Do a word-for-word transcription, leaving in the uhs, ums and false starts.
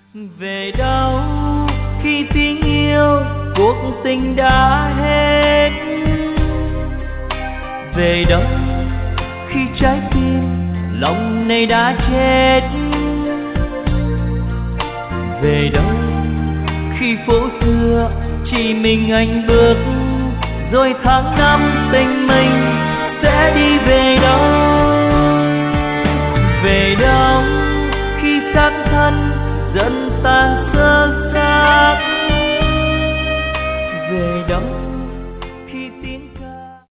Về đâu khi tiếng yêu cuộc tình đã hết? Về đâu khi trái tim lòng này đã chết? Về đâu khi phố xưa chỉ mình anh bước, rồi tháng năm tình mình sẽ đi về đâu? Về đâu khi xác thân dần tàn xơ?